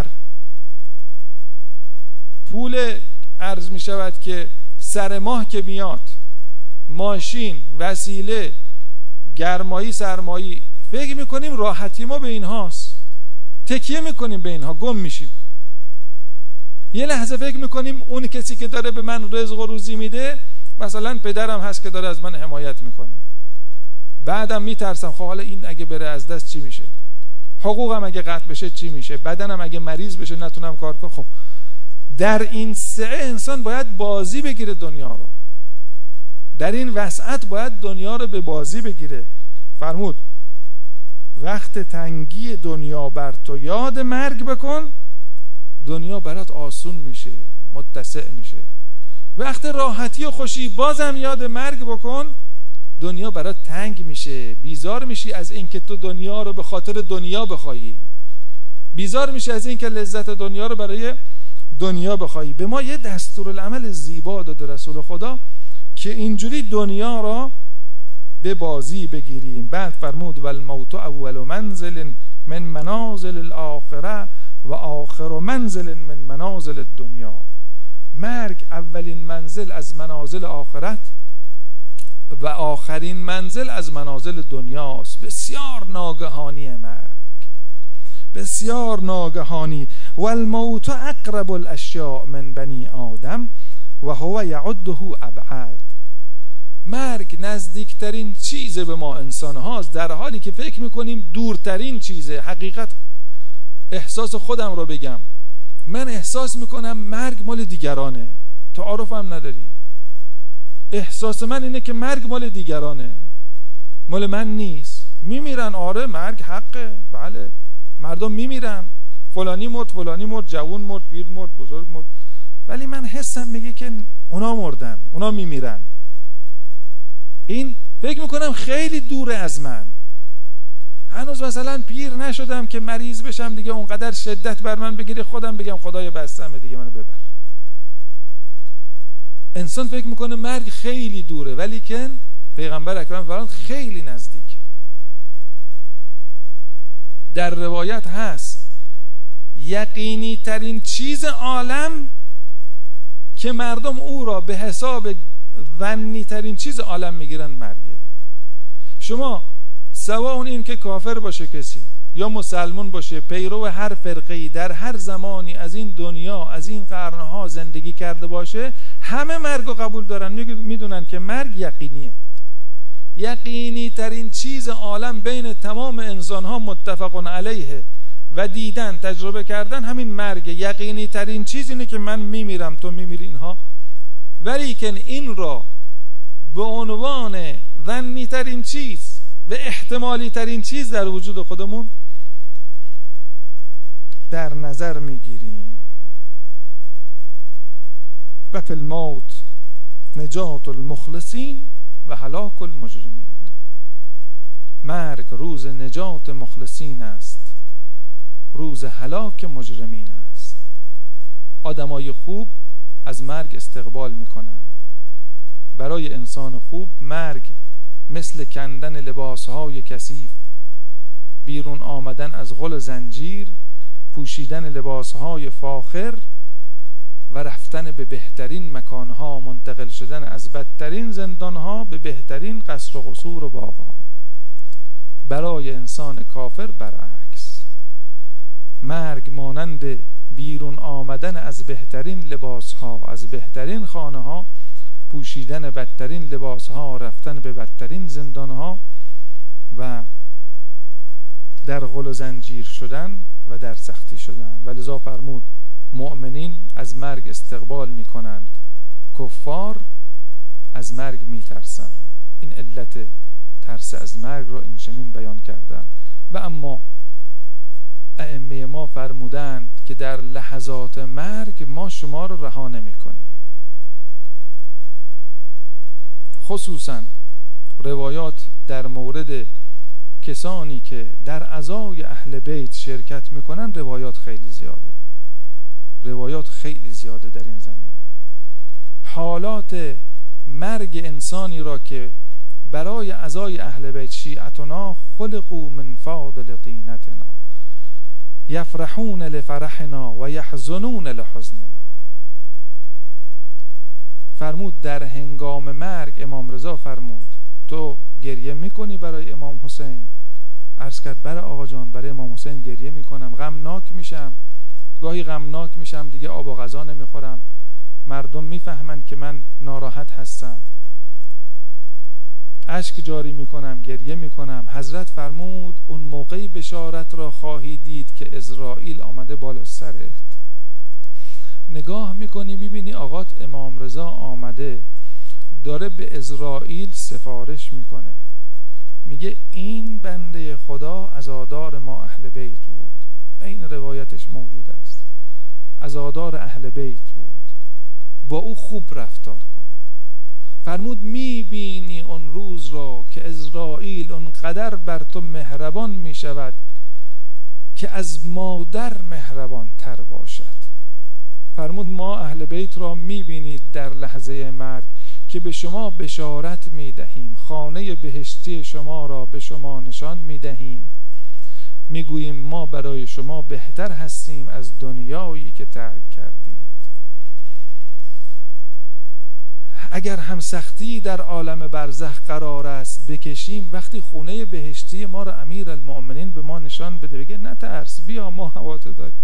پول عرض می شود که سر ماه که میاد، ماشین، وسیله، گرمایی، سرمایی، فکر میکنیم راحتی ما به اینهاست، تکیه میکنیم به اینها، گم میشیم. یه لحظه فکر میکنیم اون کسی که داره به من رزق و روزی میده مثلا پدرم هست که داره از من حمایت میکنه. بعدم میترسم خب حالا این اگه بره از دست چی میشه؟ حقوقم اگه قطع بشه چی میشه؟ بدنم اگه مریض بشه نتونم کار کنم. خب در این سعه انسان باید بازی بگیره دنیا رو، در این وسعت باید دنیا رو به بازی بگیره. فرمود وقت تنگی دنیا بر تو یاد مرگ بکن، دنیا برات آسون میشه، متسع میشه. وقت راحتی و خوشی بازم یاد مرگ بکن، دنیا برات تنگ میشه، بیزار میشی از اینکه تو دنیا رو به خاطر دنیا بخوایی، بیزار میشی از اینکه لذت دنیا رو برای دنیا بخوایی. به ما یه دستورالعمل زیبا داده رسول خدا که اینجوری دنیا را به بازی بگیریم. بعد فرمود والموت اول منزل من منازل الاخره و آخر منزل من منازل الدنیا. مرگ اولین منزل از منازل آخرت و آخرین منزل از منازل دنیاست. بسیار ناگهانی مرگ، بسیار ناگهانی. والموت اقرب الاشیاء من بنی آدم و هو یعده ابعد. مرگ نزدیکترین چیز به ما انسان هاست، در حالی که فکر میکنیم دورترین چیزه. حقیقت احساس خودم رو بگم، من احساس میکنم مرگ مال دیگرانه، تعارفم نداری. احساس من اینه که مرگ مال دیگرانه، مال من نیست. میمیرن، آره مرگ حقه، بله مردم میمیرن، فلانی مرد، فلانی مرد، جوون مرد، پیر مرد، بزرگ مرد، ولی من حسم میگه که اونا مردن، اونا میمیرن. این فکر میکنم خیلی دوره از من. هنوز مثلا پیر نشدم که مریض بشم دیگه اونقدر شدت بر من بگیره خودم بگم خدای بستمه دیگه منو ببر. انسان فکر میکنه مرگ خیلی دوره، ولی که پیغمبر اکرم فرمود خیلی نزدیک. در روایت هست یقینی ترین چیز عالم که مردم او را به حساب ظنی ترین چیز عالم میگیرن مرگه. شما سوا اون این که کافر باشه کسی یا مسلمان باشه، پیرو هر فرقه‌ای در هر زمانی از این دنیا از این قرنها زندگی کرده باشه، همه مرگ رو قبول دارن، میدونن که مرگ یقینیه. یقینی ترین چیز عالم بین تمام انسان ها متفقون علیه و دیدن تجربه کردن همین مرگ. یقینی ترین چیز اینه که من میمیرم، تو میمیری، اینها. ولی که این را به عنوان ظنی ترین چیز و احتمالی ترین چیز در وجود خودمون در نظر میگیریم. و فی الموت نجات المخلصین و هلاک المجرمین. مرگ روز نجات مخلصین است، روز هلاک مجرمین است. آدمای خوب از مرگ استقبال میکنن. برای انسان خوب مرگ مثل کندن لباسهای کثیف، بیرون آمدن از غل و زنجیر، پوشیدن لباسهای فاخر و رفتن به بهترین مکانها، منتقل شدن از بدترین زندانها به بهترین قصر و قصور و باغها. برای انسان کافر برعکس، مرگ مانند بیرون آمدن از بهترین لباسها، از بهترین خانه‌ها، پوشیدن بدترین لباسها، رفتن به بدترین زندانها و در غل و زنجیر شدن و در سختی شدن. و لذا فرمود مؤمنین از مرگ استقبال می کنند، کفار از مرگ می ترسند. این علت ترس از مرگ رو این چنین بیان کردن. و اما ائمه ما فرمودند که در لحظات مرگ ما شما رو رها نمی کنیم. خصوصا روایات در مورد کسانی که در عزای اهل بیت شرکت میکنن روایات خیلی زیاده، روایات خیلی زیاده در این زمینه. حالات مرگ انسانی را که برای عزای اهل بیت، شیعتنا خلقوا من فاضل طینتنا یفرحون لفرحنا و یحزنون لحزننا. فرمود در هنگام مرگ امام رضا فرمود تو گریه میکنی برای امام حسین؟ عرض کرد برای آقا جان برای امام حسین گریه میکنم، غمناک میشم، گاهی غمناک میشم دیگه آب و غذا نمیخورم، مردم میفهمن که من ناراحت هستم، اشک جاری میکنم، گریه میکنم. حضرت فرمود اون موقعی بشارت را خواهی دید که اسرائیل آمده بالا سرت، نگاه میکنی میبینی آقات امام رضا آمده داره به اسرائیل سفارش میکنه، میگه این بنده خدا عزادار ما اهل بیت بود. این روایتش موجود است، عزادار اهل بیت بود، با او خوب رفتار کن. فرمود میبینی اون روز را که اسرائیل اونقدر بر تو مهربان میشود که از مادر مهربان تر باشد. فرمود ما اهل بیت را میبینید در لحظه مرگ که به شما بشارت میدهیم، خانه بهشتی شما را به شما نشان میدهیم، میگوییم ما برای شما بهتر هستیم از دنیایی که ترک کردید. اگر هم سختی در عالم برزخ قرار است بکشیم، وقتی خونه بهشتی ما را امیر المؤمنین به ما نشان بده بگه نترس بیا ما هواتو داریم.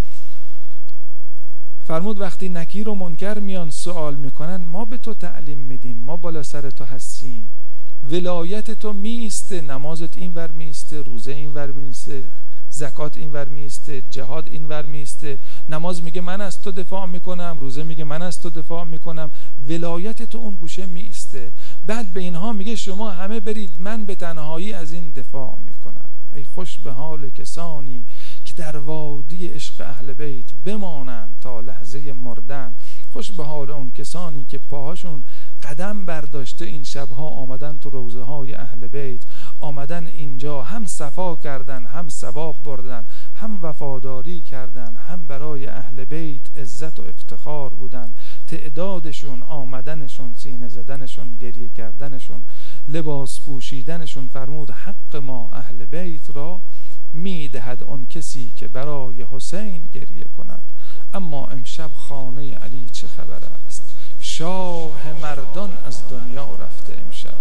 فرمود وقتی نکیر و منکر میان سوال میکنن ما به تو تعلیم میدیم، ما بالا سر تو هستیم، ولایت تو میسته، نمازت این ور میسته، روزه این ور میسته، زکات این ور میسته، جهاد این ور میسته، نماز میگه من از تو دفاع میکنم، روزه میگه من از تو دفاع میکنم، ولایت تو اون گوشه میسته. بعد به اینها میگه شما همه برید من به تنهایی از این دفاع میکنم. ای خوش به حال کسانی که در وادی عشق اهل بیت بمانند تا لحظه مردن، خوش به حال اون کسانی که پاهاشون قدم برداشته این شبها آمدن تو روضه های اهل بیت، آمدن اینجا هم صفا کردن، هم ثواب بردن، هم وفاداری کردن، هم برای اهل بیت عزت و افتخار بودن. تعدادشون، آمدنشون، سینه زدنشون، گریه کردنشون، لباس پوشیدنشون. فرمود حق ما اهل بیت را میدهد اون کسی که برای حسین گریه کند. اما امشب خانه علی چه خبر است؟ شاه مردان از دنیا رفته امشب.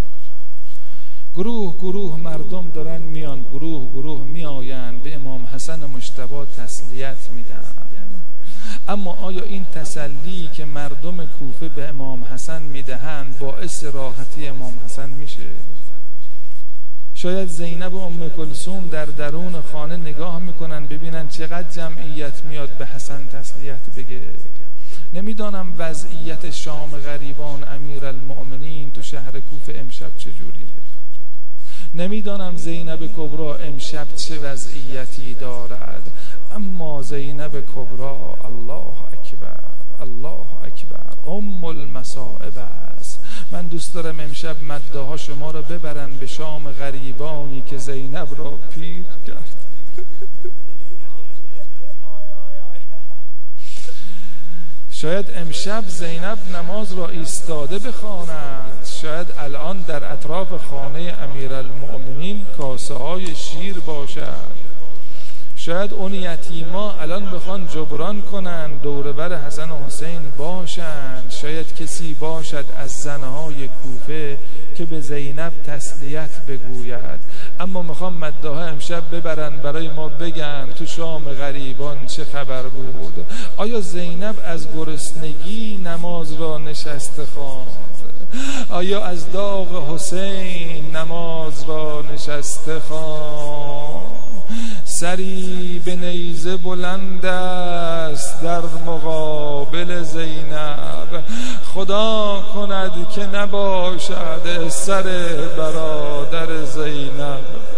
گروه گروه مردم دارن میان، گروه گروه میآیند به امام حسن مجتبی تسلیت میدن. اما آیا این تسلی که مردم کوفه به امام حسن میدهند باعث راحتی امام حسن میشه؟ شاید زینب و ام کلثوم در درون خانه نگاه میکنن ببینن چقدر جمعیت میاد به حسن تسلیت بگه. نمیدانم وضعیت شام غریبان امیر المؤمنین تو شهر کوفه امشب چجوریه، نمیدانم زینب کبرا امشب چه وضعیتی دارد، اما زینب کبرا الله اکبر الله اکبر ام المصائب است. من دوست دارم امشب مده ها شما را ببرن به شام غریبانی که زینب را پیر کرد. شاید امشب زینب نماز را ایستاده بخواند، شاید الان در اطراف خانه امیرالمؤمنین کاسه های شیر باشد، شاید اون یتیما الان بخوان جبران کنن دور بر حسن و حسین باشن، شاید کسی باشد از زنهای کوفه که به زینب تسلیت بگوید. اما میخوام مداها امشب ببرن برای ما بگن تو شام غریبان چه خبر بود. آیا زینب از گرسنگی نماز را نشسته خواند؟ آیا از داغ حسین نماز را نشسته خواند؟ سری به نیزه بلند است در مقابل زینب، خدا کند که نباشد سر برادر زینب.